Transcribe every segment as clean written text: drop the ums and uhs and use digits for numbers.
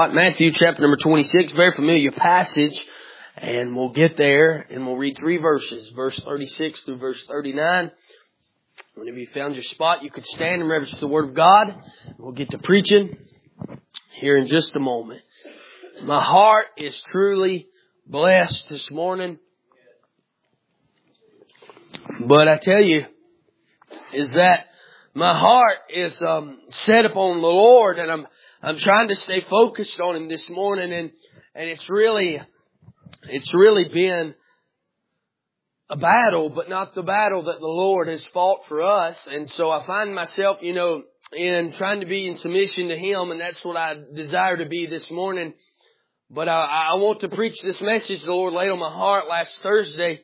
Matthew chapter number 26, very familiar passage, and we'll get there and we'll read three verses, verse 36 through verse 39. Whenever you found your spot, you could stand and reverence the Word of God. We'll get to preaching here in just a moment. My heart is truly blessed this morning, but I tell you, is that my heart is set upon the Lord, and I'm trying to stay focused on Him this morning, and it's really been a battle, but not the battle that the Lord has fought for us. And so I find myself, in trying to be in submission to Him, and that's what I desire to be this morning. But I want to preach this message the Lord laid on my heart last Thursday,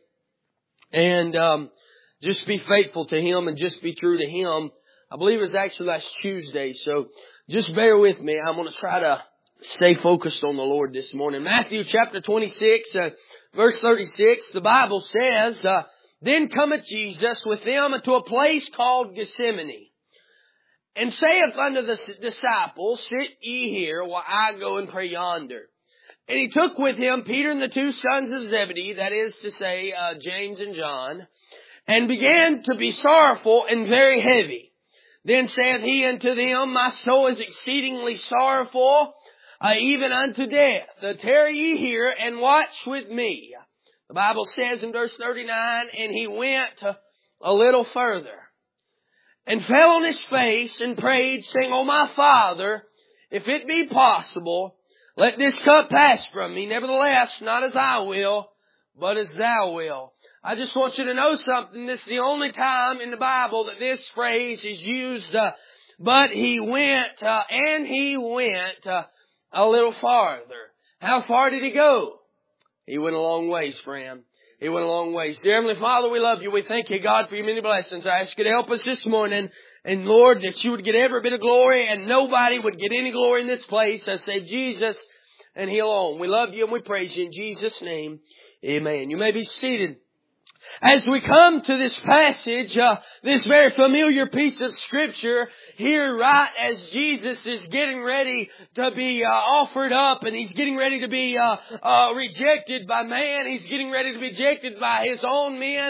and just be faithful to Him and just be true to Him. I believe it was actually last Tuesday, so just bear with me. I'm going to try to stay focused on the Lord this morning. Matthew chapter 26, verse 36, the Bible says, Then cometh Jesus with them unto a place called Gethsemane, and saith unto the disciples, Sit ye here while I go and pray yonder. And He took with Him Peter and the two sons of Zebedee, that is to say, James and John, and began to be sorrowful and very heavy. Then saith He unto them, My soul is exceedingly sorrowful, even unto death. Tarry ye here and watch with me. The Bible says in verse 39, And He went a little further, and fell on His face, and prayed, saying, O my Father, if it be possible, let this cup pass from me. Nevertheless, not as I will, but as Thou wilt. I just want you to know something. This is the only time in the Bible that this phrase is used. But He went, and He went a little farther. How far did He go? He went a long ways, friend. He went a long ways. Dear Heavenly Father, we love You. We thank You, God, for Your many blessings. I ask You to help us this morning. And Lord, that You would get every bit of glory, and nobody would get any glory in this place. I say Jesus and He alone. We love You and we praise You in Jesus' name. Amen. You may be seated. As we come to this passage, this very familiar piece of Scripture, here right as Jesus is getting ready to be offered up, and He's getting ready to be rejected by man, He's getting ready to be rejected by His own men,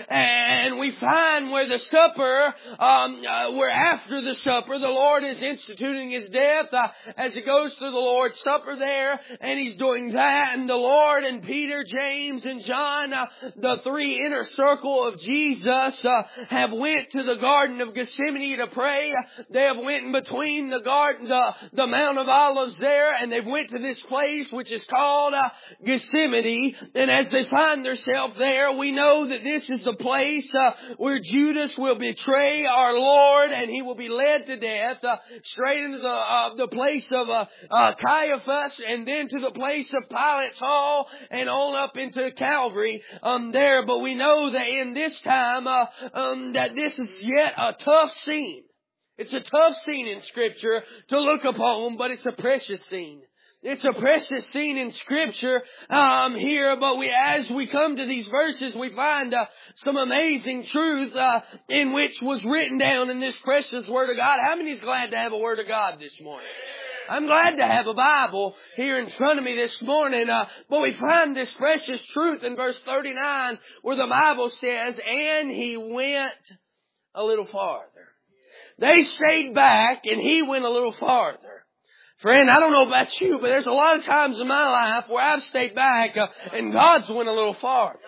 and we find where the supper, where after the supper, the Lord is instituting His death, as He goes through the Lord's Supper there, and He's doing that, and the Lord and Peter, James, and John, the three inner circle of Jesus, have went to the Garden of Gethsemane to pray. They have went in between the garden, the Mount of Olives there, and they've went to this place which is called Gethsemane. And as they find themselves there, we know that this is the place where Judas will betray our Lord, and he will be led to death straight into the place of Caiaphas, and then to the place of Pilate's hall, and on up into Calvary there. But we know that in this time that this is yet a tough scene. It's a tough scene in Scripture to look upon, but it's a precious scene. It's a precious scene in Scripture here, but as we come to these verses, we find some amazing truth in which was written down in this precious Word of God. How many is glad to have a Word of God this morning? I'm glad to have a Bible here in front of me this morning, but we find this precious truth in verse 39 where the Bible says, And He went a little farther. They stayed back and He went a little farther. Friend, I don't know about you, but there's a lot of times in my life where I've stayed back and God's went a little farther.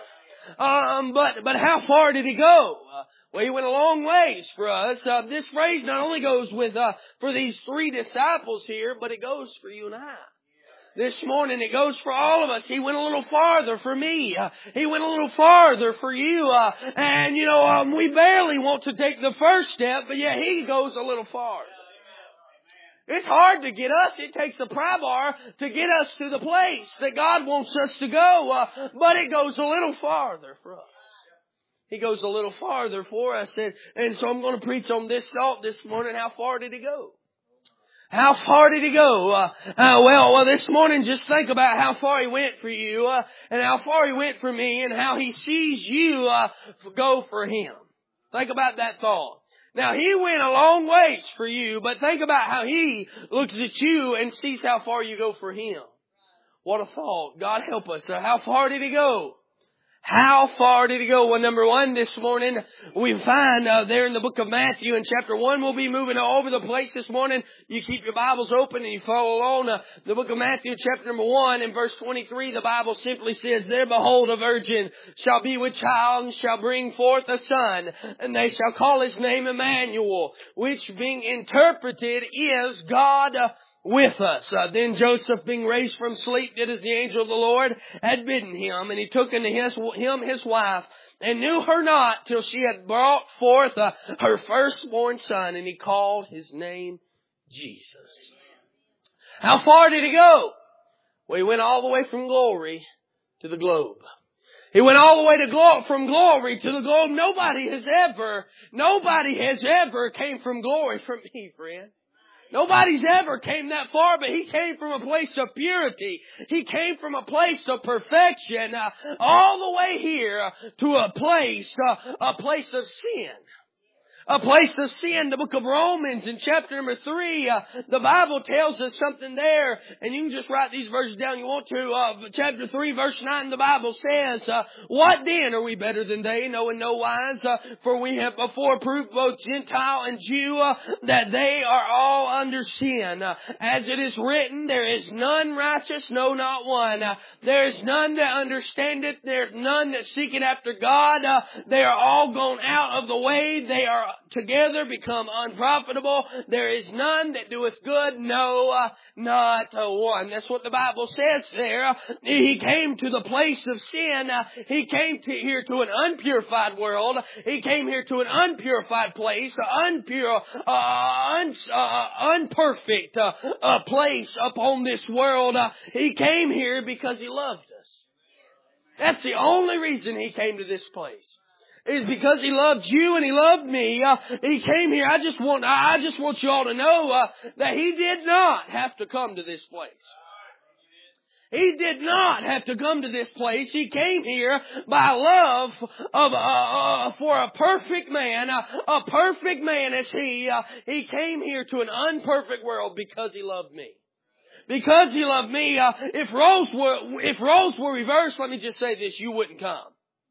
But how far did He go? Well, He went a long ways for us. This phrase not only goes with for these three disciples here, but it goes for you and I. This morning it goes for all of us. He went a little farther for me. He went a little farther for you. And we barely want to take the first step, but yet He goes a little farther. It's hard to get us. It takes a pry bar to get us to the place that God wants us to go. But it goes a little farther for us. He goes a little farther for us. And so I'm going to preach on this thought this morning. How far did He go? How far did He go? Well, this morning just think about how far He went for you and how far He went for me and how He sees you go for Him. Think about that thought. Now He went a long ways for you, but think about how He looks at you and sees how far you go for Him. What a thought. God help us. How far did He go? How far did He go? Well, number one, this morning we find there in the book of Matthew in chapter 1, we'll be moving all over the place this morning. You keep your Bibles open and you follow along. The book of Matthew chapter number 1 and verse 23, the Bible simply says, "There behold, a virgin shall be with child and shall bring forth a son, and they shall call His name Emmanuel," which being interpreted is God with us. Then Joseph, being raised from sleep, did as the angel of the Lord had bidden him, and he took unto him his wife, and knew her not till she had brought forth her firstborn son, and he called his name Jesus. How far did he go? Well, he went all the way from glory to the globe. He went all the way from glory to the globe. Nobody has ever came from glory from me, friend. Nobody's ever came that far, but He came from a place of purity. He came from a place of perfection, all the way here to a place of sin. A place of sin. The book of Romans in chapter number 3, the Bible tells us something there, and you can just write these verses down you want to. Chapter 3 verse 9, the Bible says, "What then? Are we better than they? No, in no wise. For we have before proved both Gentile and Jew that they are all under sin. As it is written, there is none righteous, no, not one. There is none that understandeth. There is none that seeketh after God. They are all gone out of the way. They are together become unprofitable. There is none that doeth good, no, not one." That's what the Bible says there. He came to the place of sin. He came here to an unpurified world. He came here to an unpurified place, unperfect place upon this world. He came here because He loved us. That's the only reason He came to this place. Is because He loved you and He loved me. He came here. I just want you all to know that He did not have to come to this place. He did not have to come to this place. He came here by love for a perfect man as He came here to an unperfect world because He loved me. Because He loved me. If roles were reversed, let me just say this: you wouldn't come.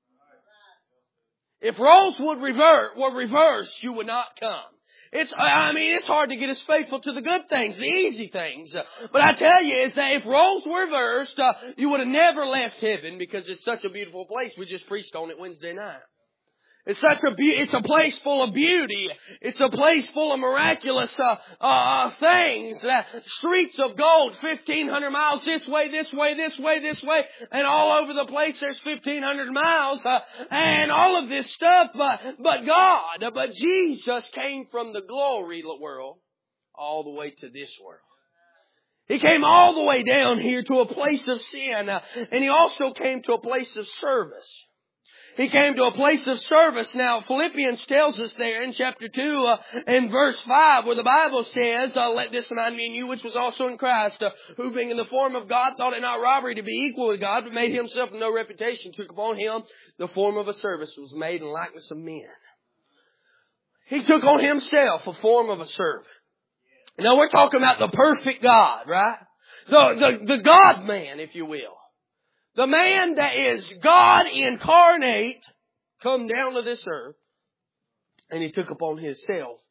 If roles were reversed, you would not come. It's hard to get us faithful to the good things, the easy things. But I tell you, is that if roles were reversed, you would have never left heaven, because it's such a beautiful place. We just preached on it Wednesday night. It's a place full of beauty. It's a place full of miraculous things. Streets of gold, 1,500 miles this way, and all over the place there's 1,500 miles, and all of this stuff. But Jesus came from the glory world all the way to this world. He came all the way down here to a place of sin, and He also came to a place of service. He came to a place of service. Now, Philippians tells us there in chapter 2 and verse 5, where the Bible says, "Let this mind be in you, which was also in Christ, who being in the form of God, thought it not robbery to be equal with God, but made Himself of no reputation, took upon Him the form of a servant, was made in likeness of men." He took on Himself a form of a servant. Now, we're talking about the perfect God, right? The God-man, if you will. The man that is God incarnate come down to this earth, and He took upon Himself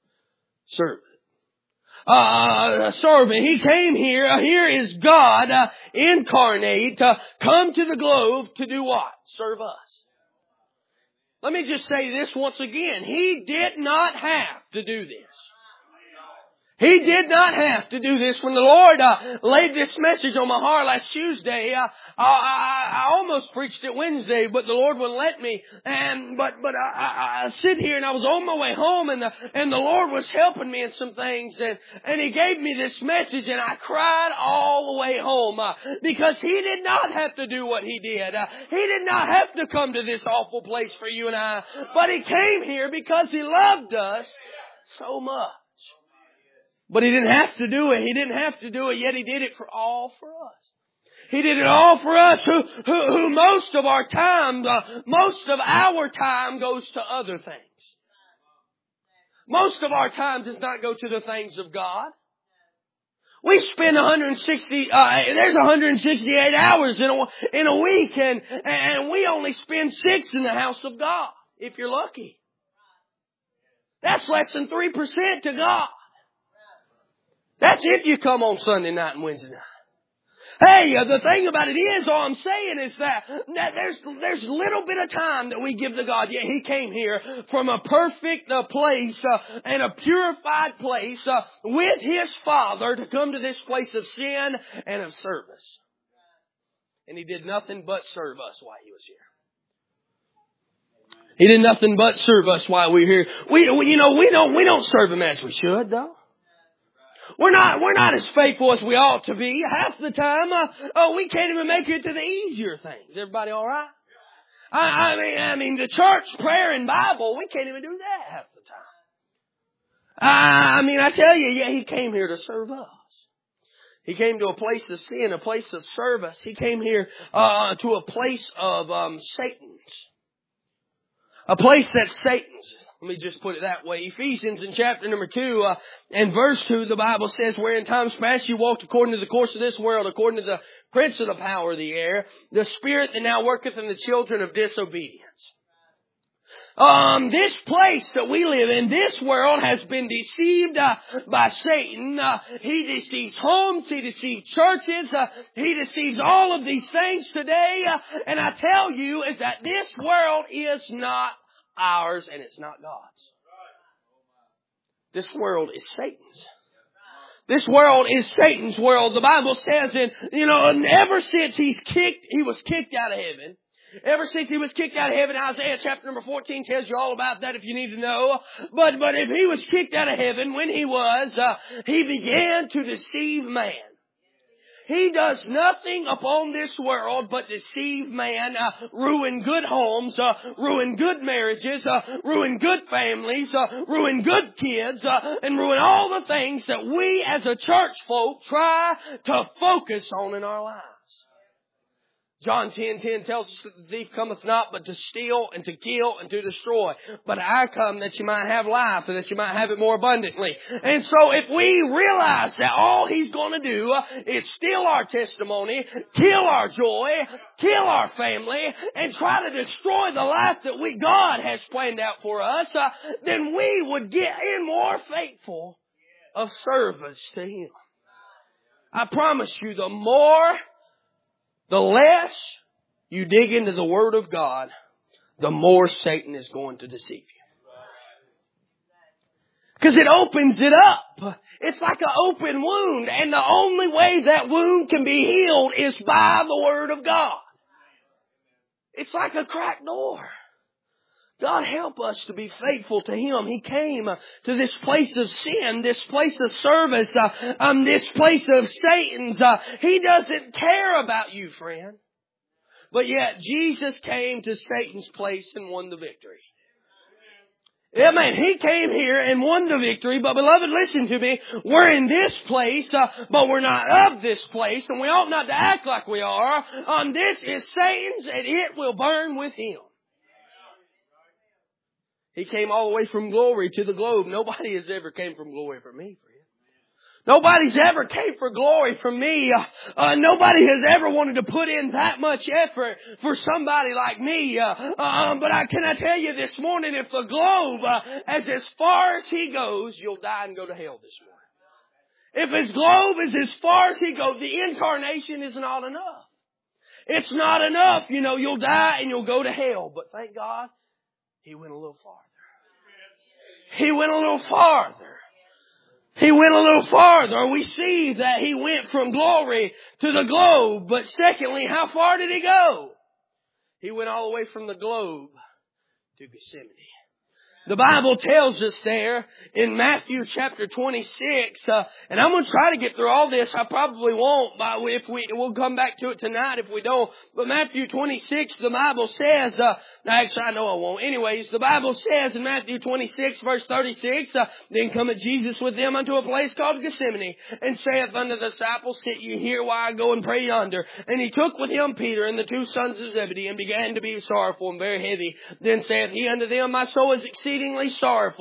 a servant. He came here. Here is God incarnate, come to the globe to do what? Serve us. Let me just say this once again. He did not have to do this. He did not have to do this. When the Lord laid this message on my heart last Tuesday, I almost preached it Wednesday, but the Lord wouldn't let me. But I sit here and I was on my way home, and the Lord was helping me in some things, and He gave me this message, and I cried all the way home because He did not have to do what He did. He did not have to come to this awful place for you and I, but He came here because He loved us so much. But He didn't have to do it. He didn't have to do it, yet He did it all for us. He did it all for us, who most of our time goes to other things. Most of our time does not go to the things of God. We spend there's 168 hours in a week, and we only spend 6 in the house of God, if you're lucky. That's less than 3% to God. That's if you come on Sunday night and Wednesday night. Hey, the thing about it is, all I'm saying is that there's a little bit of time that we give to God. Yeah, He came here from a perfect place and a purified place with His Father to come to this place of sin and of service. And He did nothing but serve us while He was here. He did nothing but serve us while we were here. We don't serve Him as we should, though. We're not as faithful as we ought to be. Half the time, we can't even make it to the easier things. Everybody all right? I mean, the church, prayer, and Bible, we can't even do that half the time. I tell you, yeah, He came here to serve us. He came to a place of sin, a place of service. He came here to a place of Satan's. A place that's Satan's. Let me just put it that way. Ephesians in chapter number 2 and verse 2, the Bible says, where in times past you walked according to the course of this world, according to the prince of the power of the air, the spirit that now worketh in the children of disobedience. This place that we live in, this world has been deceived by Satan. He deceives homes, he deceives churches, he deceives all of these things today. And I tell you is that this world is not ours, and it's not God's. This world is Satan's. This world is Satan's world. The Bible says, ever since he was kicked out of heaven. Ever since he was kicked out of heaven, Isaiah chapter number 14 tells you all about that if you need to know. But if he was kicked out of heaven, when he began to deceive man. He does nothing upon this world but deceive man, ruin good homes, ruin good marriages, ruin good families, ruin good kids, and ruin all the things that we as a church folk try to focus on in our lives. John 10:10 tells us that the thief cometh not but to steal and to kill and to destroy. But I come that you might have life and that you might have it more abundantly. And so if we realize that all he's going to do is steal our testimony, kill our joy, kill our family, and try to destroy the life that God has planned out for us, then we would get in more faithful of service to Him. I promise you, the less you dig into the Word of God, the more Satan is going to deceive you. Because it opens it up. It's like an open wound. And the only way that wound can be healed is by the Word of God. It's like a cracked door. God help us to be faithful to Him. He came to this place of sin, this place of service, this place of Satan's. He doesn't care about you, friend. But yet Jesus came to Satan's place and won the victory. Yeah, man, He came here and won the victory. But beloved, listen to me. We're in this place, but we're not of this place. And we ought not to act like we are. This is Satan's and it will burn with him. He came all the way from glory to the globe. Nobody has ever came from glory for me, friend. Nobody's ever came for glory from me. Nobody has ever wanted to put in that much effort for somebody like me. But can I tell you this morning, if the globe, as far as he goes, you'll die and go to hell this morning. If his globe is as far as he goes, the incarnation is not enough. It's not enough. You'll die and you'll go to hell. But thank God, He went a little farther. He went a little farther. He went a little farther. We see that He went from glory to the globe. But secondly, how far did He go? He went all the way from the globe to Gethsemane. The Bible tells us there in Matthew chapter 26, and I'm going to try to get through all this. I probably won't, but we'll come back to it tonight if we don't. But Matthew 26, the Bible says, actually I know I won't. Anyways, the Bible says in Matthew 26 verse 36, then cometh Jesus with them unto a place called Gethsemane, and saith unto the disciples, sit ye here while I go and pray yonder. And He took with Him Peter and the 2 sons of Zebedee, and began to be sorrowful and very heavy. Then saith He unto them, my soul is exceeding exceeding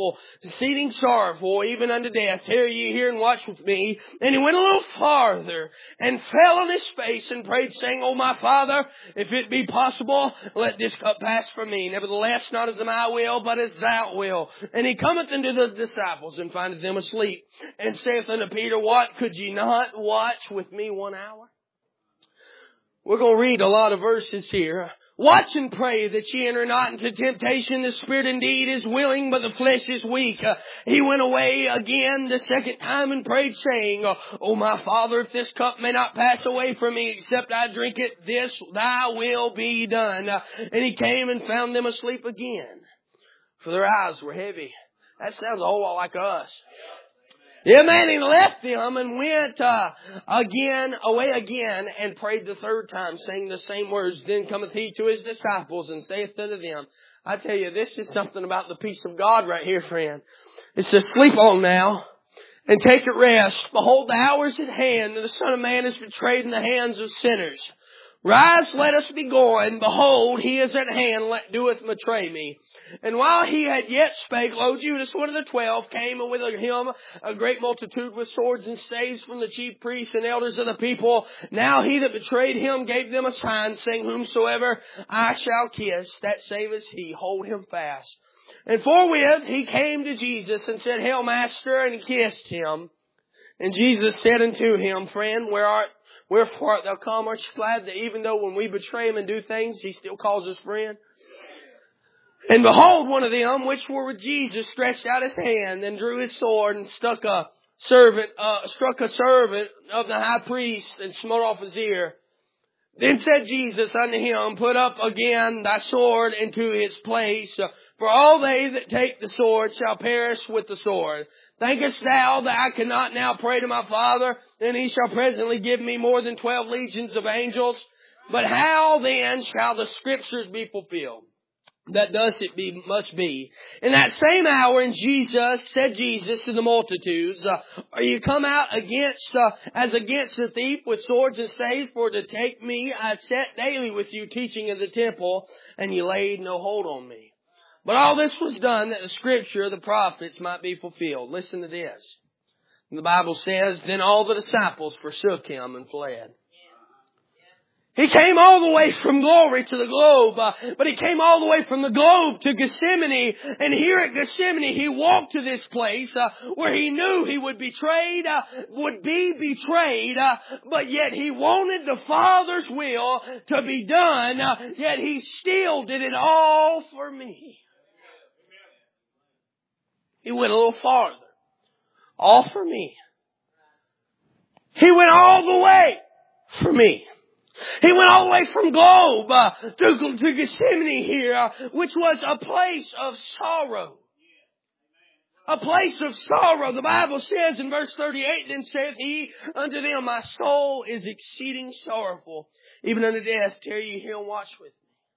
sorrowful, even unto death. Tarry ye here and watch with me. And he went a little farther and fell on his face and prayed, saying, O my Father, if it be possible, let this cup pass from me. Nevertheless, not as I will, but as thou wilt. And he cometh unto the disciples and findeth them asleep, and saith unto Peter, What, could ye not watch with me 1 hour? We're going to read a lot of verses here. Watch and pray that ye enter not into temptation. The spirit indeed is willing, but the flesh is weak. He went away again the second time and prayed, saying, O my Father, if this cup may not pass away from me, except I drink it, this thy will be done. And he came and found them asleep again, for their eyes were heavy. That sounds a whole lot like us. Yeah, man, he left them and went away again and prayed the third time, saying the same words. Then cometh he to his disciples and saith unto them, I tell you, this is something about the peace of God right here, friend. It says, sleep on now and take it rest. Behold, the hour is at hand, and the Son of Man is betrayed in the hands of sinners. Rise, let us be going. Behold, he is at hand, doeth betray me. And while he had yet spake, lo, Judas, one of the 12, came, and with him a great multitude with swords and staves from the chief priests and elders of the people. Now he that betrayed him gave them a sign, saying, Whomsoever I shall kiss, that saveth he. Hold him fast. And forthwith he came to Jesus and said, Hail, Master, and he kissed him. And Jesus said unto him, Friend, wherefore art thou come? Aren't you glad that even though when we betray him and do things, he still calls us friend? And behold, one of them which were with Jesus stretched out his hand and drew his sword and struck a servant of the high priest and smote off his ear. Then said Jesus unto him, Put up again thy sword into his place, for all they that take the sword shall perish with the sword. Thinkest thou that I cannot now pray to my Father, and he shall presently give me more than 12 legions of angels? But how then shall the Scriptures be fulfilled? That thus it must be. In that same hour, said Jesus to the multitudes, Are you come out as against a thief with swords and staves? For to take me, I sat daily with you teaching in the temple, and you laid no hold on me. But all this was done that the Scripture of the prophets might be fulfilled. Listen to this. The Bible says, Then all the disciples forsook him and fled. He came all the way from glory to the globe, but he came all the way from the globe to Gethsemane. And here at Gethsemane, he walked to this place where he knew he would be betrayed, but yet he wanted the Father's will to be done, yet he still did it all for me. He went a little farther. All for me. He went all the way for me. He went all the way from globe to Gethsemane here, which was a place of sorrow. A place of sorrow. The Bible says in verse 38, Then saith he unto them, My soul is exceeding sorrowful, even unto death. Tarry ye here and watch with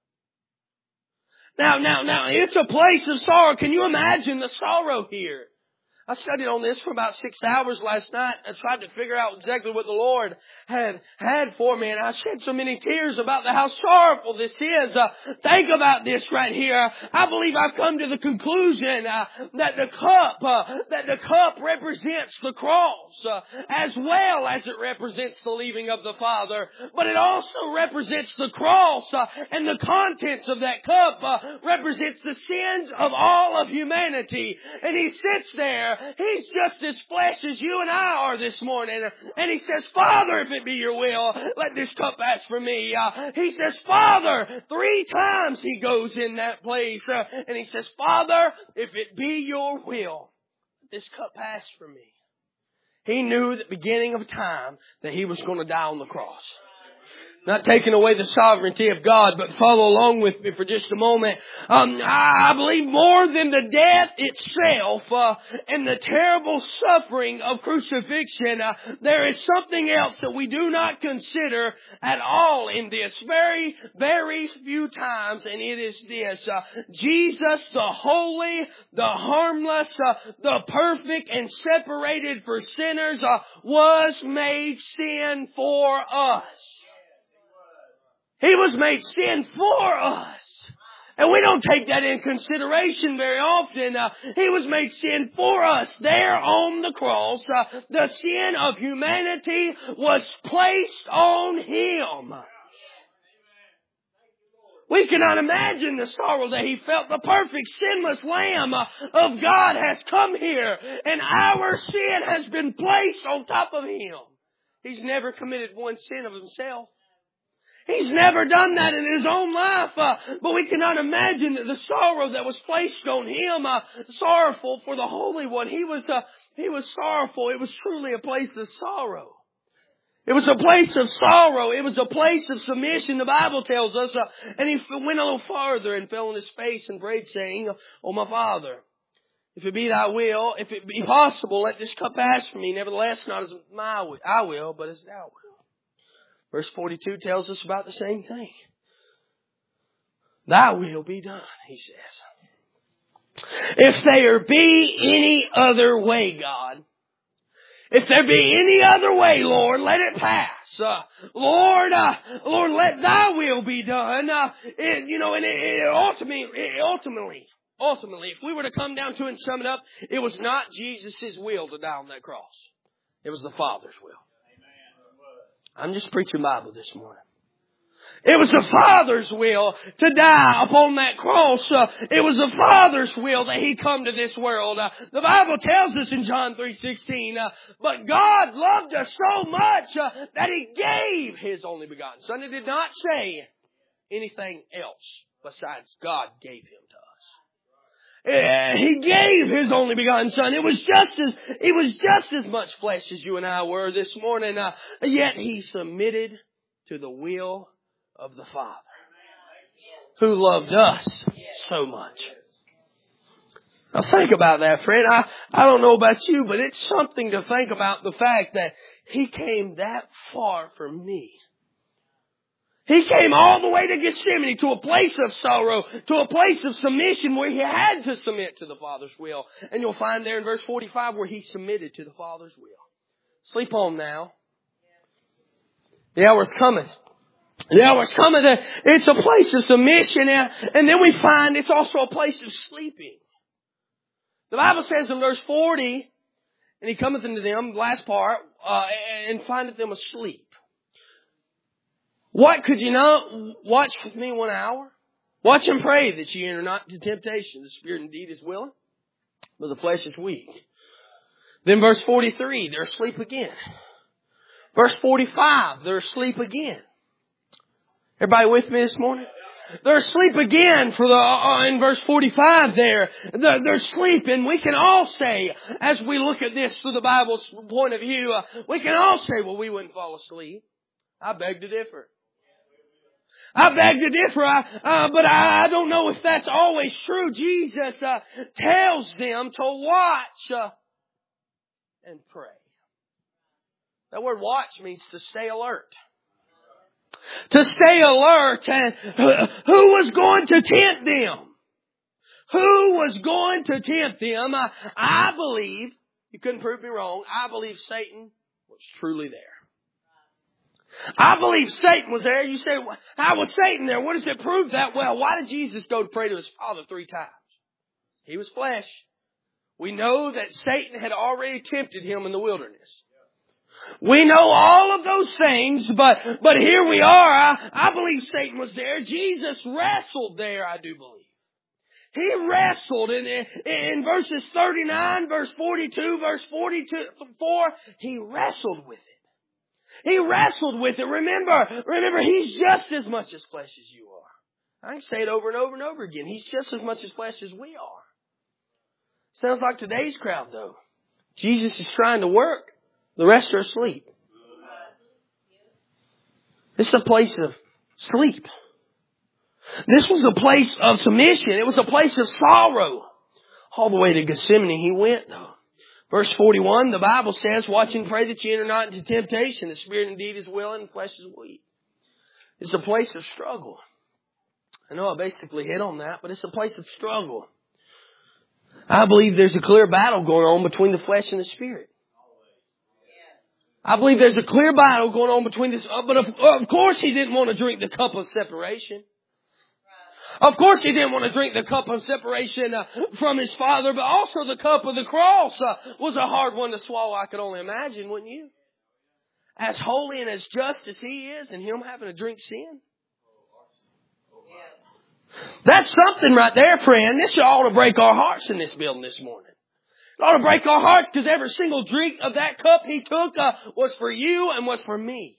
me. Now, it's a place of sorrow. Can you imagine the sorrow here? I studied on this for about 6 hours last night. I tried to figure out exactly what the Lord had for me. And I shed so many tears about how sorrowful this is. Think about this right here. I believe I've come to the conclusion that the cup represents the cross as well as it represents the leaving of the Father. But it also represents the cross and the contents of that cup represents the sins of all of humanity. And he sits there. He's just as flesh as you and I are this morning. And he says, Father, if it be your will, let this cup pass from me. He says, Father, 3 times he goes in that place. And he says, Father, if it be your will, let this cup pass from me. He knew at the beginning of time that he was going to die on the cross. Not taking away the sovereignty of God, but follow along with me for just a moment. I believe more than the death itself and the terrible suffering of crucifixion, there is something else that we do not consider at all in this. Very, very few times, and it is this. Jesus, the holy, the harmless, the perfect, and separated for sinners, was made sin for us. He was made sin for us. And we don't take that in consideration very often. He was made sin for us there on the cross. The sin of humanity was placed on Him. We cannot imagine the sorrow that He felt. The perfect sinless Lamb of God has come here, and our sin has been placed on top of Him. He's never committed one sin of Himself. He's never done that in His own life. But we cannot imagine the sorrow that was placed on Him. Sorrowful for the Holy One. He was sorrowful. It was truly a place of sorrow. It was a place of sorrow. It was a place of submission, the Bible tells us. And He went a little farther and fell on His face and prayed, saying, "O my Father, if it be Thy will, if it be possible, let this cup pass from me. Nevertheless, not as I will, but as Thou wilt." Verse 42 tells us about the same thing. Thy will be done, He says. If there be any other way, God, if there be any other way, Lord, let it pass. Lord, let Thy will be done. Ultimately, if we were to come down to it and sum it up, it was not Jesus' will to die on that cross. It was the Father's will. I'm just preaching Bible this morning. It was the Father's will to die upon that cross. It was the Father's will that He come to this world. The Bible tells us in John 3:16, but God loved us so much that He gave His only begotten Son. It did not say anything else besides God gave Him to us. He gave His only begotten Son. It was just as much flesh as you and I were this morning. Yet He submitted to the will of the Father, who loved us so much. Now think about that, friend. I don't know about you, but it's something to think about the fact that He came that far for me. He came all the way to Gethsemane, to a place of sorrow, to a place of submission where He had to submit to the Father's will. And you'll find there in verse 45 where He submitted to the Father's will. Sleep on now. The hour cometh. The hour's coming. It's a place of submission. And then we find it's also a place of sleeping. The Bible says in verse 40, and He cometh unto them, last part, and findeth them asleep. What could you not watch with me 1 hour? Watch and pray that ye enter not into temptation. The spirit indeed is willing, but the flesh is weak. Then verse 43, they're asleep again. Verse 45, they're asleep again. Everybody with me this morning? They're asleep again in verse 45 there. They're sleeping. We can all say, as we look at this through the Bible's point of view, we can all say, well, we wouldn't fall asleep. I beg to differ. But I don't know if that's always true. Jesus tells them to watch and pray. That word watch means to stay alert. To stay alert. And who was going to tempt them? Who was going to tempt them? I believe, you couldn't prove me wrong, I believe Satan was truly there. I believe Satan was there. You say, how was Satan there? What does it prove that? Well, why did Jesus go to pray to His Father 3 times? He was flesh. We know that Satan had already tempted Him in the wilderness. We know all of those things, but here we are. I believe Satan was there. Jesus wrestled there, I do believe. He wrestled in verses 39, verse 42, verse 44. He wrestled with it. He wrestled with it. Remember, He's just as much as flesh as you are. I can say it over and over and over again. He's just as much as flesh as we are. Sounds like today's crowd, though. Jesus is trying to work. The rest are asleep. This is a place of sleep. This was a place of submission. It was a place of sorrow. All the way to Gethsemane He went, though. Verse 41, the Bible says, watch and pray that you enter not into temptation. The spirit indeed is willing, the flesh is weak. It's a place of struggle. I know I basically hit on that, but it's a place of struggle. I believe there's a clear battle going on between the flesh and the spirit. I believe there's a clear battle going on between this. But of course He didn't want to drink the cup of separation. Of course he didn't want to drink the cup of separation from his Father, but also the cup of the cross was a hard one to swallow, I could only imagine, wouldn't you? As holy and as just as he is, and him having to drink sin. That's something right there, friend. This ought to break our hearts in this building this morning. It ought to break our hearts because every single drink of that cup he took was for you and was for me.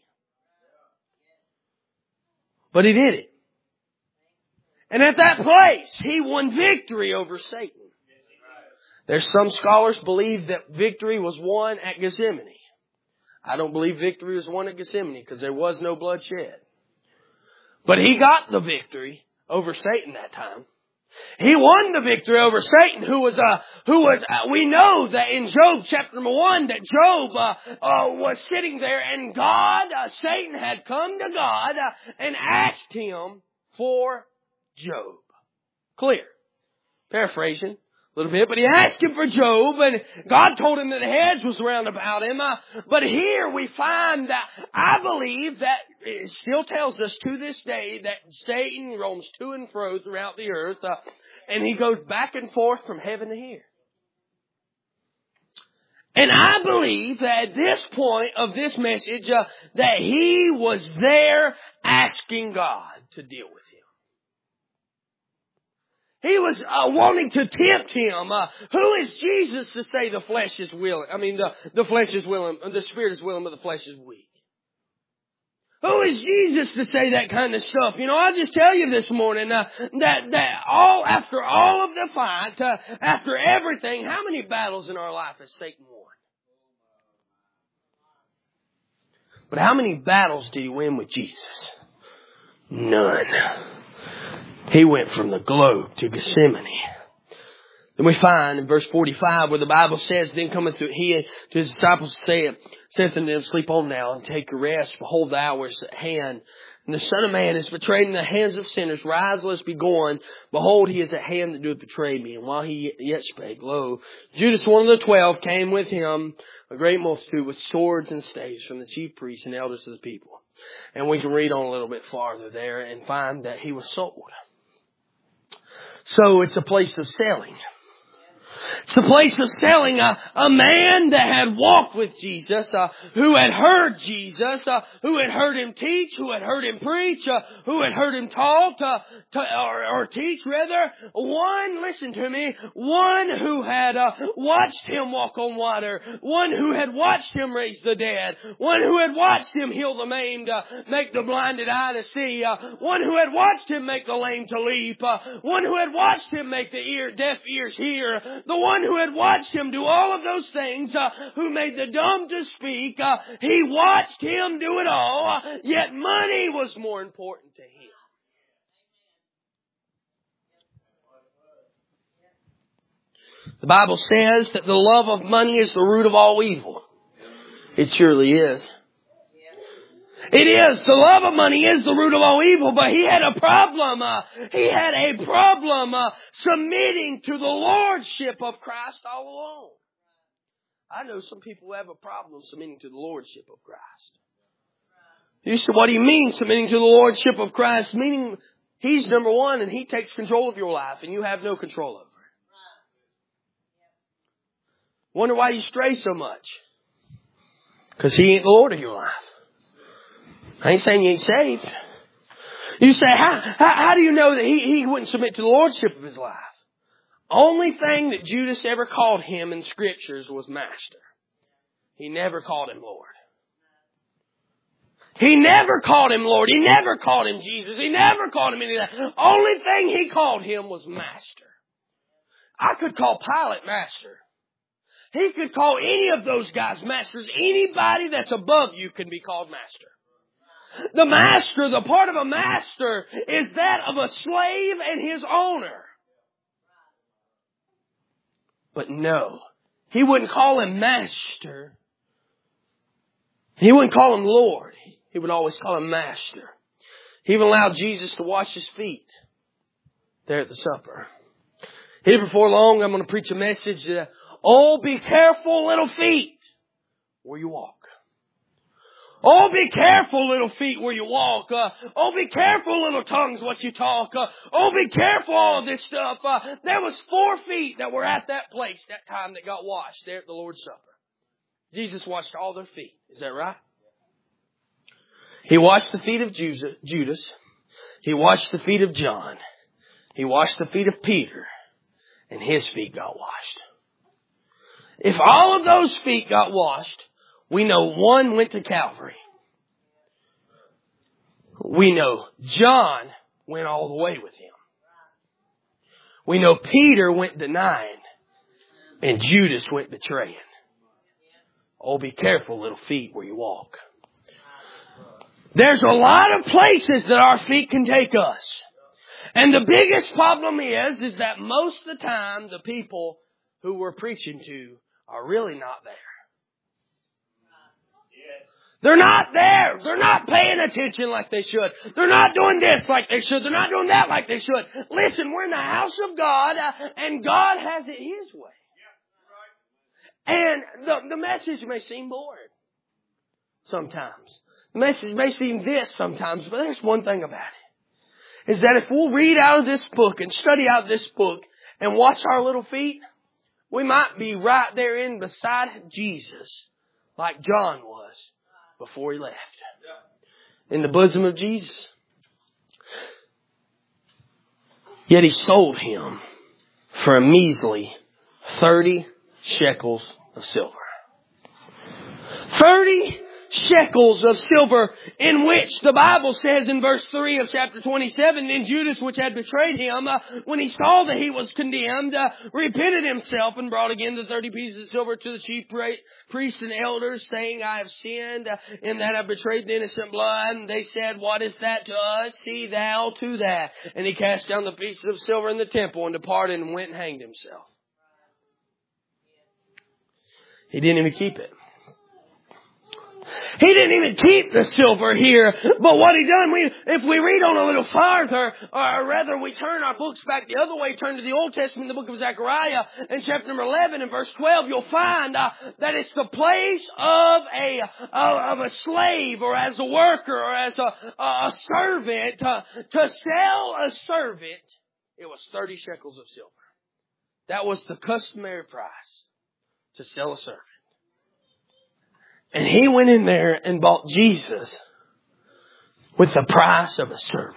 But he did it. And at that place, he won victory over Satan. There's some scholars believe that victory was won at Gethsemane. I don't believe victory was won at Gethsemane because there was no bloodshed. But he got the victory over Satan that time. He won the victory over Satan, we know that in Job chapter number 1, that Job was sitting there and Satan had come to God and asked him for Job. Clear. Paraphrasing a little bit, but he asked him for Job, and God told him that the hedge was round about him. But here we find that I believe that it still tells us to this day that Satan roams to and fro throughout the earth, and he goes back and forth from heaven to here. And I believe that at this point of this message, that he was there asking God to deal with him. He was wanting to tempt him. Who is Jesus to say the flesh is willing? I mean, the flesh is willing, the spirit is willing, but the flesh is weak. Who is Jesus to say that kind of stuff? You know, I'll just tell you this morning after all of the fight, after everything, how many battles in our life has Satan won? But how many battles did he win with Jesus? None. He went from the globe to Gethsemane. Then we find in verse 45 where the Bible says, then cometh he to his disciples saith unto them, sleep on now and take your rest. Behold, the hour is at hand. And the Son of Man is betrayed in the hands of sinners. Rise, let us be going. Behold, he is at hand that doeth betray me. And while he yet spake, lo, Judas, one of the 12, came with him, a great multitude with swords and staves from the chief priests and elders of the people. And we can read on a little bit farther there and find that he was sold. So it's a place of selling. It's a place of selling a man that had walked with Jesus, who had heard Jesus, who had heard him teach, who had heard him preach, who had heard him talk, or teach rather. Listen to me, one who had watched him walk on water, one who had watched him raise the dead, one who had watched him heal the maimed, make the blinded eye to see, one who had watched him make the lame to leap, one who had watched him make the deaf ears hear, the one who had watched him do all of those things, who made the dumb to speak, he watched him do it all, yet money was more important to him. The Bible says that the love of money is the root of all evil. It surely is. It is. The love of money is the root of all evil, but he had a problem. He had a problem submitting to the lordship of Christ all alone. I know some people who have a problem submitting to the lordship of Christ. You say, what do you mean submitting to the lordship of Christ? Meaning he's number one and he takes control of your life and you have no control over it. Wonder why you stray so much? Because he ain't the Lord of your life. I ain't saying you ain't saved. You say, how do you know that he wouldn't submit to the lordship of his life? Only thing that Judas ever called him in scriptures was master. He never called him Lord. He never called him Lord. He never called him Jesus. He never called him any of that. Only thing he called him was master. I could call Pilate master. He could call any of those guys masters. Anybody that's above you can be called master. The master, the part of a master is that of a slave and his owner. But no, he wouldn't call him master. He wouldn't call him Lord. He would always call him master. He even allowed Jesus to wash his feet there at the supper. Here before long, I'm going to preach a message that, oh, be careful, little feet, where you walk. Oh, be careful, little feet, where you walk. Oh, be careful, little tongues, what you talk. Oh, be careful, all of this stuff. There was 4 feet that were at that place that time that got washed there at the Lord's Supper. Jesus washed all their feet. Is that right? He washed the feet of Judas. He washed the feet of John. He washed the feet of Peter. And his feet got washed. If all of those feet got washed, we know one went to Calvary. We know John went all the way with him. We know Peter went denying. And Judas went betraying. Oh, be careful, little feet, where you walk. There's a lot of places that our feet can take us. And the biggest problem is that most of the time the people who we're preaching to are really not there. They're not there. They're not paying attention like they should. They're not doing this like they should. They're not doing that like they should. Listen, we're in the house of God, and God has it His way. And the message may seem boring sometimes. The message may seem this sometimes, but there's one thing about it. Is that if we'll read out of this book and study out this book and watch our little feet, we might be right there in beside Jesus like John was before he left. In the bosom of Jesus. Yet he sold him for a measly 30 shekels of silver. 30 shekels of silver, in which the Bible says in verse 3 of chapter 27, then Judas, which had betrayed him, when he saw that he was condemned, repented himself and brought again the 30 pieces of silver to the chief priests and elders, saying, I have sinned in that I betrayed the innocent blood. And they said, what is that to us? See thou to that. And he cast down the pieces of silver in the temple and departed and went and hanged himself. He didn't even keep it. He didn't even keep the silver here. But what he done, if we read on a little farther, or rather we turn our books back the other way, turn to the Old Testament, the book of Zechariah, in chapter number 11 and verse 12, you'll find that it's the place of a slave, or as a worker, or as a servant. To sell a servant, it was 30 shekels of silver. That was the customary price to sell a servant. And he went in there and bought Jesus with the price of a servant.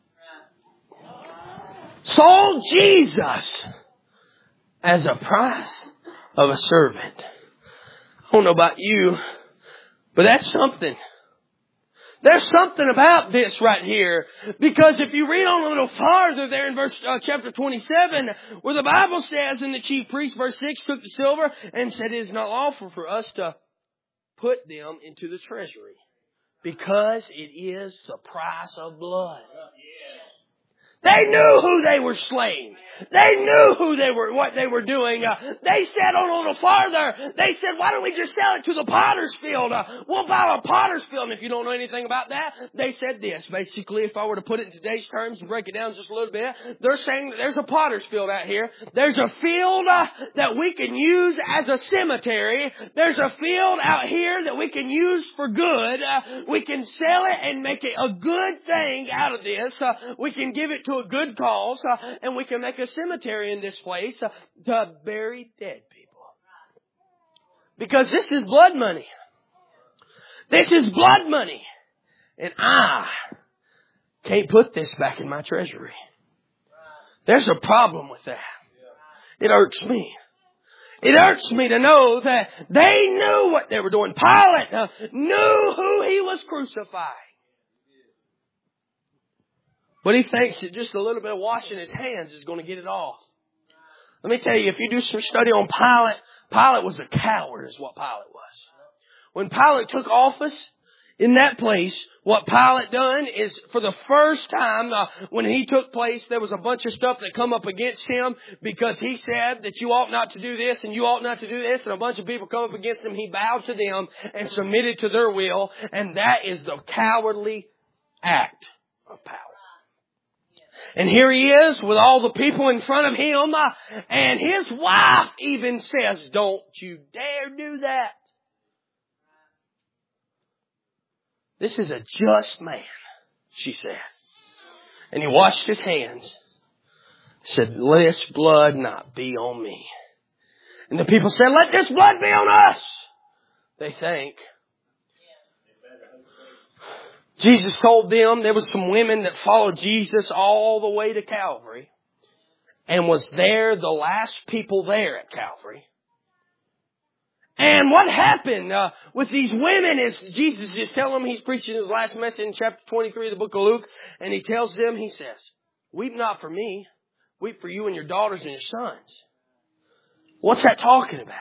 Sold Jesus as a price of a servant. I don't know about you, but that's something. There's something about this right here. Because if you read on a little farther there in chapter 27, where the Bible says, and the chief priest, verse 6, took the silver and said, it is not lawful for us to put them into the treasury, because it is the price of blood. They knew who they were slaying. They knew who they were, what they were doing. They said on a little farther, they said, why don't we just sell it to the potter's field? We'll buy a potter's field. And if you don't know anything about that, they said this. Basically, if I were to put it in today's terms and break it down just a little bit, they're saying that there's a potter's field out here. There's a field that we can use as a cemetery. There's a field out here that we can use for good. We can sell it and make it a good thing out of this. We can give it to a good cause, and we can make a cemetery in this place to bury dead people. Because this is blood money. This is blood money. And I can't put this back in my treasury. There's a problem with that. It irks me. It irks me to know that they knew what they were doing. Pilate knew who he was crucifying. But he thinks that just a little bit of washing his hands is going to get it off. Let me tell you, if you do some study on Pilate, Pilate was a coward is what Pilate was. When Pilate took office in that place, what Pilate done is for the first time when he took place, there was a bunch of stuff that come up against him because he said that you ought not to do this and you ought not to do this, and a bunch of people come up against him. He bowed to them and submitted to their will, and that is the cowardly act of power. And here he is with all the people in front of him. And his wife even says, don't you dare do that. This is a just man, she said. And he washed his hands, said, let this blood not be on me. And the people said, let this blood be on us. They think. Jesus told them there was some women that followed Jesus all the way to Calvary and was there the last people there at Calvary. And what happened with these women is Jesus is telling them, he's preaching his last message in chapter 23 of the book of Luke, and he tells them, he says, weep not for me, weep for you and your daughters and your sons. What's that talking about?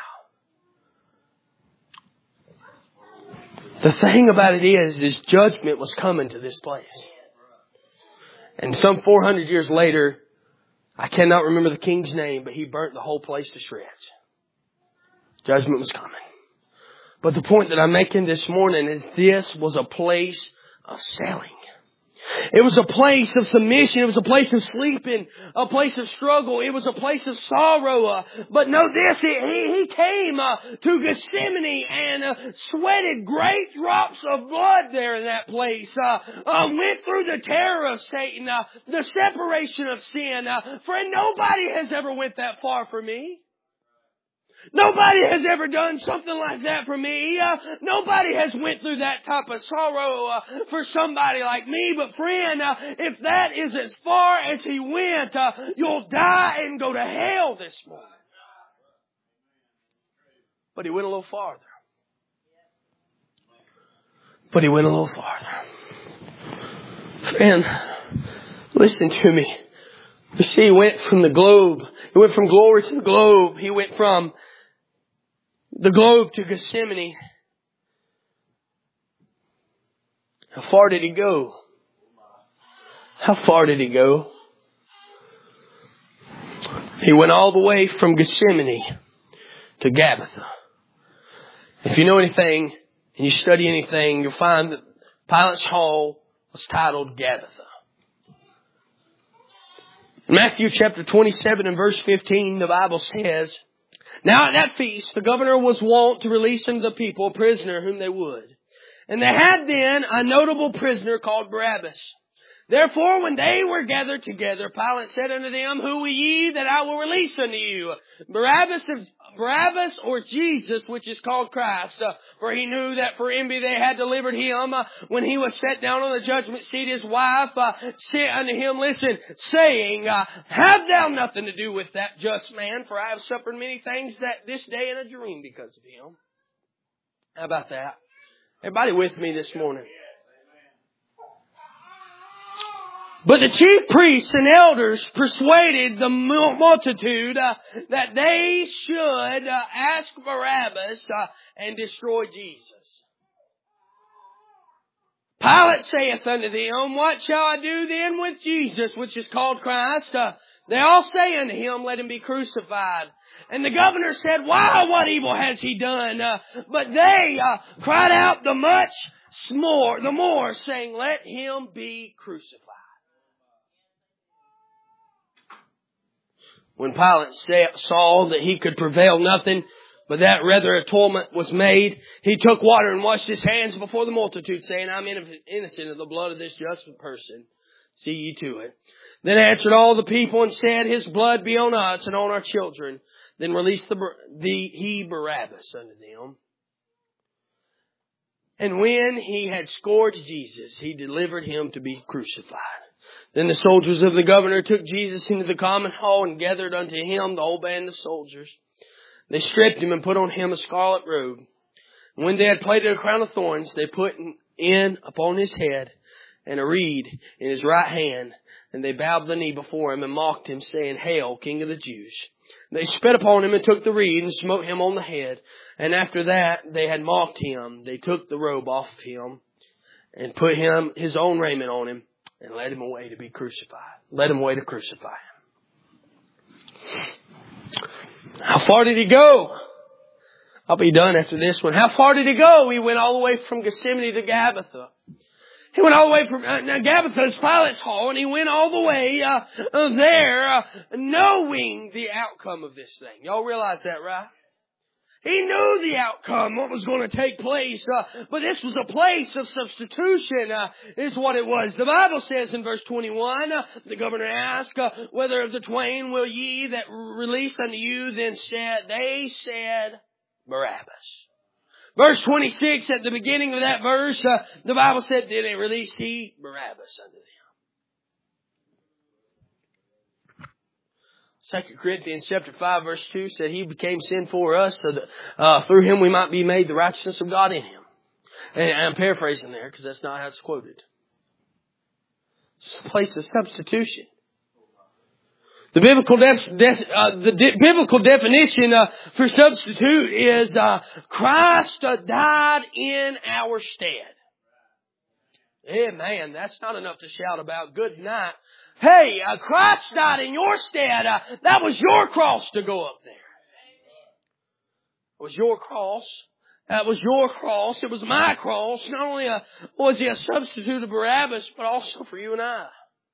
The thing about it is judgment was coming to this place. And some 400 years later, I cannot remember the king's name, but he burnt the whole place to shreds. Judgment was coming. But the point that I'm making this morning is this was a place of selling. It was a place of submission. It was a place of sleeping, a place of struggle. It was a place of sorrow. But know this, he came to Gethsemane and sweated great drops of blood there in that place. Went through the terror of Satan, the separation of sin. Friend, nobody has ever went that far for me. Nobody has ever done something like that for me. Nobody has went through that type of sorrow for somebody like me. But friend, if that is as far as he went, you'll die and go to hell this morning. But he went a little farther. Friend, listen to me. You see, he went from the globe. He went from glory to the globe. He went from the globe to Gethsemane. How far did he go? He went all the way from Gethsemane to Gabbatha. If you know anything and you study anything, you'll find that Pilate's hall was titled Gabbatha. In Matthew chapter 27 and verse 15, the Bible says, now at that feast, the governor was wont to release unto the people a prisoner whom they would. And they had then a notable prisoner called Barabbas. Therefore, when they were gathered together, Pilate said unto them, who will ye that I will release unto you? Barabbas or Jesus, which is called Christ? For he knew that for envy they had delivered him. When he was set down on the judgment seat, his wife said unto him, listen, saying, have thou nothing to do with that just man, for I have suffered many things that this day in a dream because of him. How about that? Everybody with me this morning? But the chief priests and elders persuaded the multitude that they should ask Barabbas and destroy Jesus. Pilate saith unto them, what shall I do then with Jesus, which is called Christ? They all say unto him, let him be crucified. And the governor said, why, what evil has he done? But they cried out the more, saying, let him be crucified. When Pilate saw that he could prevail nothing, but that rather a tumult was made, he took water and washed his hands before the multitude, saying, I'm innocent of the blood of this just person. See ye to it. Then answered all the people and said, his blood be on us and on our children. Then released he Barabbas unto them. And when he had scourged Jesus, he delivered him to be crucified. Then the soldiers of the governor took Jesus into the common hall and gathered unto him the whole band of soldiers. They stripped him and put on him a scarlet robe. And when they had plaited a crown of thorns, they put in upon his head and a reed in his right hand. And they bowed the knee before him and mocked him, saying, Hail, King of the Jews. They spit upon him and took the reed and smote him on the head. And after that they had mocked him, they took the robe off of him and put his own raiment on him. And led him away to be crucified. Led him away to crucify him. How far did he go? I'll be done after this one. How far did he go? He went all the way from Gethsemane to Gabbatha. He went all the way from Gabbatha is Pilate's hall, and he went all the way there knowing the outcome of this thing. Y'all realize that, right? He knew the outcome, what was going to take place. But this was a place of substitution, is what it was. The Bible says in verse 21, the governor asked, whether of the twain will ye that release unto you? Then they said, Barabbas. Verse 26, at the beginning of that verse, the Bible said, then they released he Barabbas unto them. 2 Corinthians chapter 5 verse 2 said he became sin for us so that through him we might be made the righteousness of God in him. And I'm paraphrasing there because that's not how it's quoted. It's a place of substitution. The biblical definition for substitute is Christ died in our stead. Amen. That's not enough to shout about. Good night. Hey, Christ died in your stead. That was your cross to go up there. It was your cross. That was your cross. It was my cross. Not only was he a substitute of Barabbas, but also for you and I.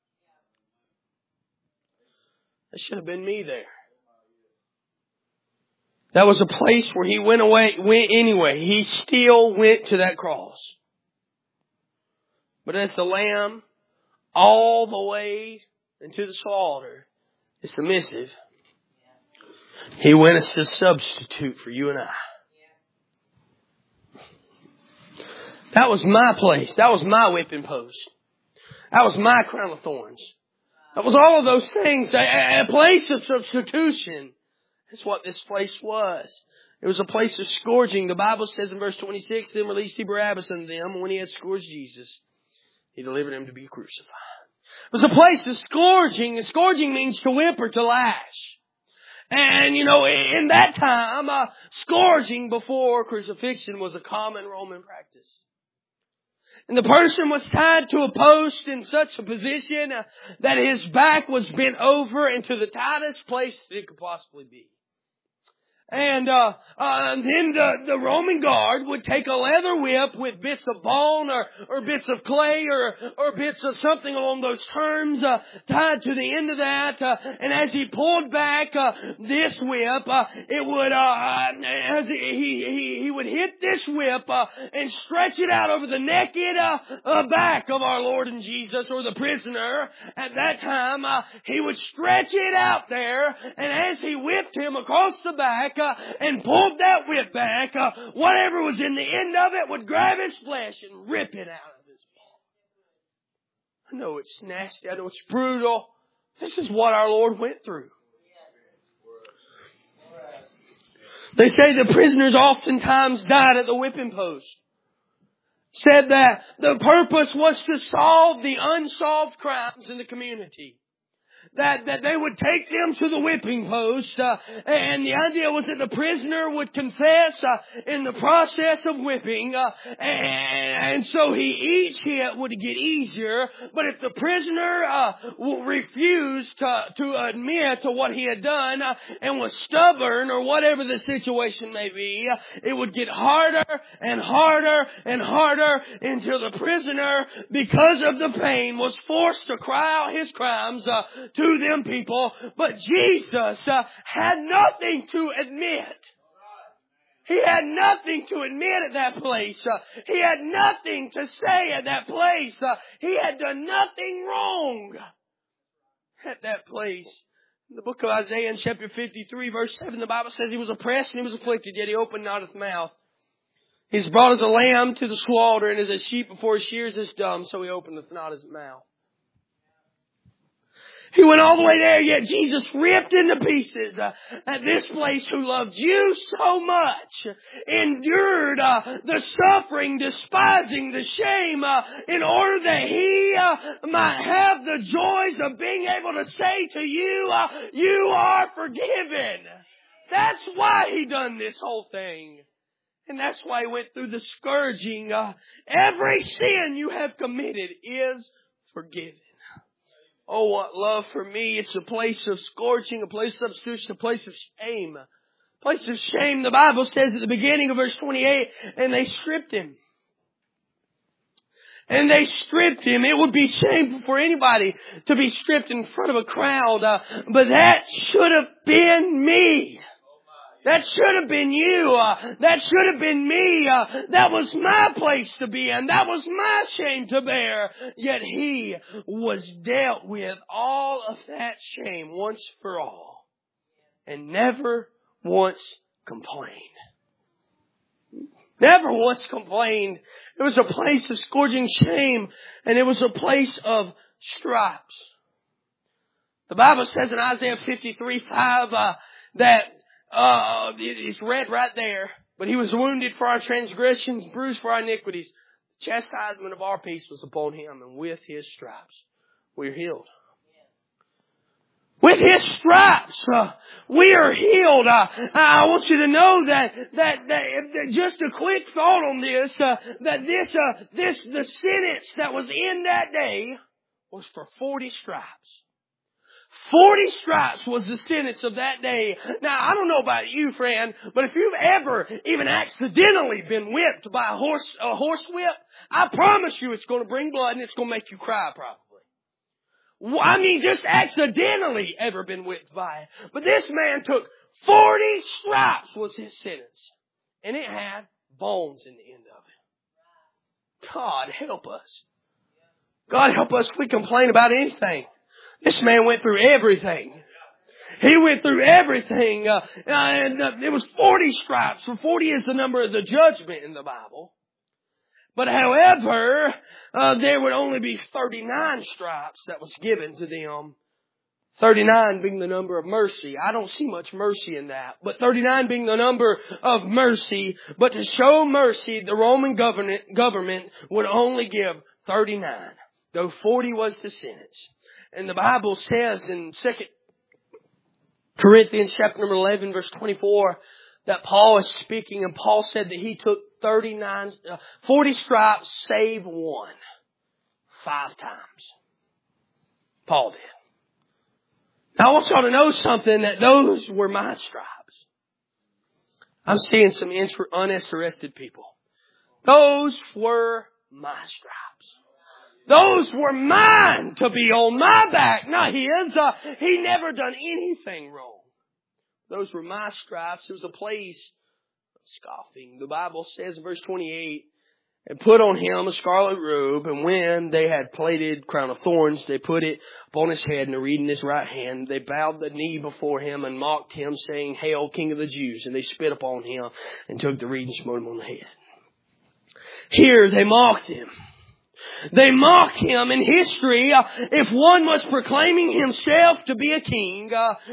That should have been me there. That was a place where he went anyway. He still went to that cross. But as the lamb all the way into the slaughter is submissive, he went as a substitute for you and I. That was my place. That was my whipping post. That was my crown of thorns. That was all of those things. A place of substitution. That's what this place was. It was a place of scourging. The Bible says in verse 26, then released he Barabbas unto them, and when he had scourged Jesus, he delivered him to be crucified. It was a place of scourging. And scourging means to whip or to lash. And, in that time, scourging before crucifixion was a common Roman practice. And the person was tied to a post in such a position that his back was bent over into the tightest place that it could possibly be. And then the Roman guard would take a leather whip with bits of bone or bits of clay or bits of something along those terms tied to the end of that. And as he pulled back this whip, it would as he would hit this whip and stretch it out over the naked back of our Lord and Jesus, or the prisoner. At that time, he would stretch it out there, and as he whipped him across the back, and pulled that whip back, whatever was in the end of it would grab his flesh and rip it out of his body. I know it's nasty. I know it's brutal. This is what our Lord went through. They say the prisoners oftentimes died at the whipping post. Said that the purpose was to solve the unsolved crimes in the community. That they would take them to the whipping post, and the idea was that the prisoner would confess in the process of whipping, and so each hit would get easier. But if the prisoner refused to admit to what he had done and was stubborn, or whatever the situation may be, it would get harder and harder and harder until the prisoner, because of the pain, was forced to cry out his crimes to them people. But Jesus had nothing to admit. He had nothing to admit at that place. He had nothing to say at that place. He had done nothing wrong at that place. In the book of Isaiah in chapter 53 verse 7, the Bible says he was oppressed and he was afflicted, yet he opened not his mouth. He's brought as a lamb to the slaughter, and as a sheep before his shears is dumb, so he openeth not his mouth. He went all the way there, yet Jesus ripped into pieces at this place who loved you so much, endured the suffering, despising the shame, in order that He might have the joys of being able to say to you, you are forgiven. That's why He done this whole thing. And that's why He went through the scourging. Every sin you have committed is forgiven. Oh, what love for me. It's a place of scourging, a place of substitution, a place of shame. A place of shame. The Bible says at the beginning of verse 28, and they stripped Him. And they stripped Him. It would be shameful for anybody to be stripped in front of a crowd. But that should have been me. That should have been you. That should have been me. That was my place to be in. That was my shame to bear. Yet He was dealt with all of that shame once for all. And never once complained. Never once complained. It was a place of scourging shame. And it was a place of stripes. The Bible says in Isaiah 53:5 that it's read right there. But He was wounded for our transgressions, bruised for our iniquities. The chastisement of our peace was upon Him, and with His stripes we're healed. With His stripes, we are healed. I want you to know that just a quick thought on this, the sentence that was in that day was for 40 stripes. 40 stripes was the sentence of that day. Now, I don't know about you, friend, but if you've ever even accidentally been whipped by a horse whip, I promise you it's going to bring blood and it's going to make you cry probably. I mean, just accidentally ever been whipped by it. But this man took 40 stripes was his sentence. And it had bones in the end of it. God help us. God help us if we complain about anything. This man went through everything. He went through everything. And it was 40 stripes. For 40 is the number of the judgment in the Bible. But however, there would only be 39 stripes that was given to them. 39 being the number of mercy. I don't see much mercy in that. But 39 being the number of mercy. But to show mercy, the Roman government would only give 39. Though 40 was the sentence. And the Bible says in 2 Corinthians chapter number 11 verse 24 that Paul is speaking, and Paul said that he took 40 stripes save one 5 times. Paul did. Now I want y'all to know something, that those were my stripes. I'm seeing some uninterested people. Those were my stripes. Those were mine to be on my back, not His. He never done anything wrong. Those were my stripes. It was a place of scoffing. The Bible says in verse 28, and put on Him a scarlet robe, and when they had plaited crown of thorns, they put it upon His head and a reed in His right hand. They bowed the knee before Him and mocked Him, saying, Hail, King of the Jews. And they spit upon Him and took the reed and smote Him on the head. Here they mocked Him. They mock Him in history. If one was proclaiming himself to be a king,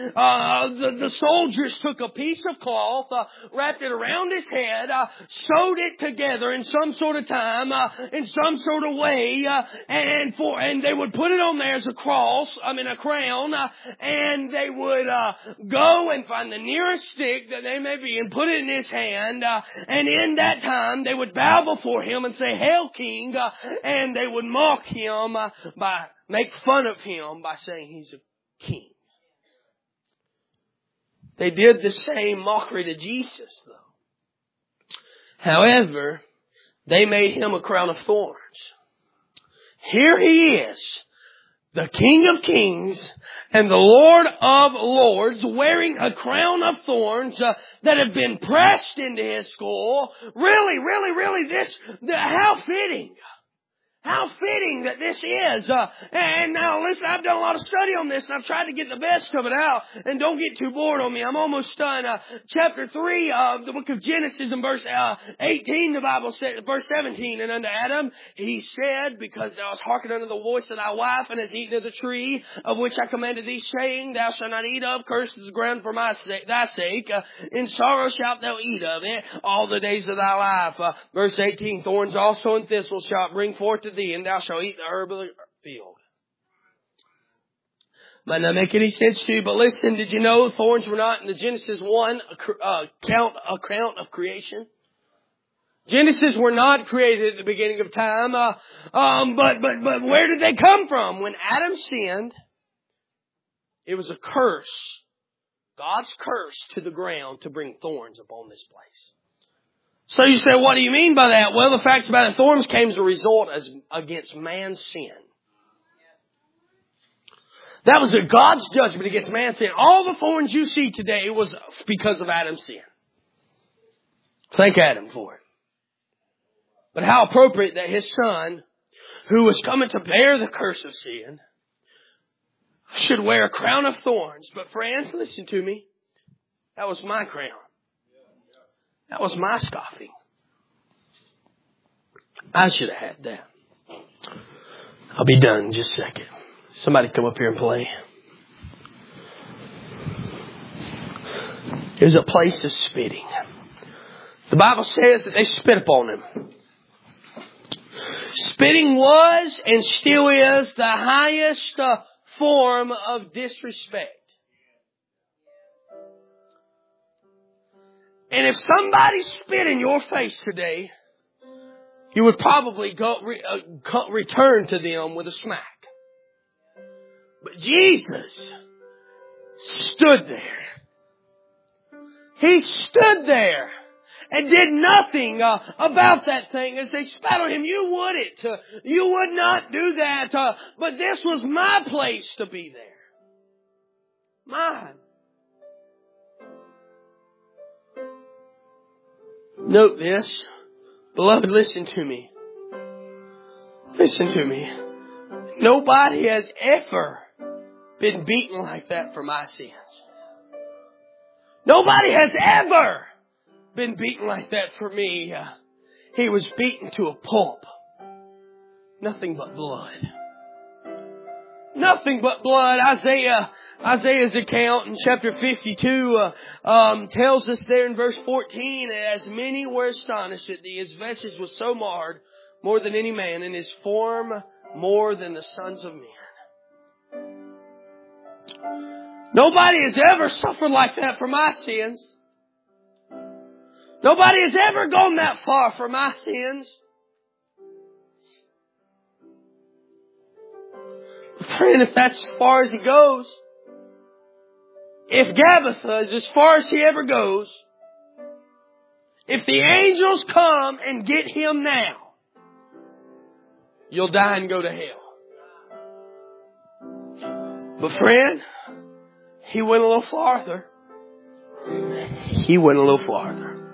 the soldiers took a piece of cloth, wrapped it around his head, sewed it together in some sort of time, in some sort of way, and they would put it on there as a crown, and they would go and find the nearest stick that they may be and put it in his hand, and in that time they would bow before Him and say, Hail, King, and they would mock Him make fun of Him by saying He's a king. They did the same mockery to Jesus, though. However, they made Him a crown of thorns. Here He is, the King of Kings and the Lord of Lords, wearing a crown of thorns that have been pressed into His skull. Really, how fitting. How fitting that this is. And now listen, I've done a lot of study on this and I've tried to get the best of it out. And don't get too bored on me. I'm almost done. Chapter 3 of the book of Genesis in verse 18, the Bible said, verse 17, and unto Adam He said, because thou hast hearkened unto the voice of thy wife, and hast eaten of the tree of which I commanded thee, saying, Thou shalt not eat of, cursed is the ground for thy sake. In sorrow shalt thou eat of it all the days of thy life. Verse 18, thorns also and thistles shalt bring forth to thee, and thou shalt eat the herb of the field. Might not make any sense to you, but listen, did you know thorns were not in the Genesis 1 account of creation? Genesis were not created at the beginning of time, but where did they come from? When Adam sinned, it was a curse, God's curse to the ground to bring thorns upon this place. So you say, what do you mean by that? Well, the facts about it, thorns came as a result against man's sin. That was God's judgment against man's sin. All the thorns you see today was because of Adam's sin. Thank Adam for it. But how appropriate that his son, who was coming to bear the curse of sin, should wear a crown of thorns. But friends, listen to me. That was my crown. That was my scoffing. I should have had that. I'll be done in just a second. Somebody come up here and play. There's a place of spitting. The Bible says that they spit upon him. Spitting was and still is the highest form of disrespect. And if somebody spit in your face today, you would probably return to them with a smack. But Jesus stood there. He stood there and did nothing about that thing. As they spat on him, you wouldn't. You would not do that. But this was my place to be there. Mine. Note this. Beloved, listen to me. Listen to me. Nobody has ever been beaten like that for my sins. Nobody has ever been beaten like that for me. He was beaten to a pulp. Nothing but blood. Nothing but blood. Isaiah's account in chapter 52 tells us there in verse 14, as many were astonished at thee, his vestige was so marred, more than any man, and his form more than the sons of men. Nobody has ever suffered like that for my sins. Nobody has ever gone that far for my sins. Friend, if that's as far as he goes, if Gabbatha is as far as he ever goes, if the angels come and get him now, you'll die and go to hell. But friend, he went a little farther. He went a little farther.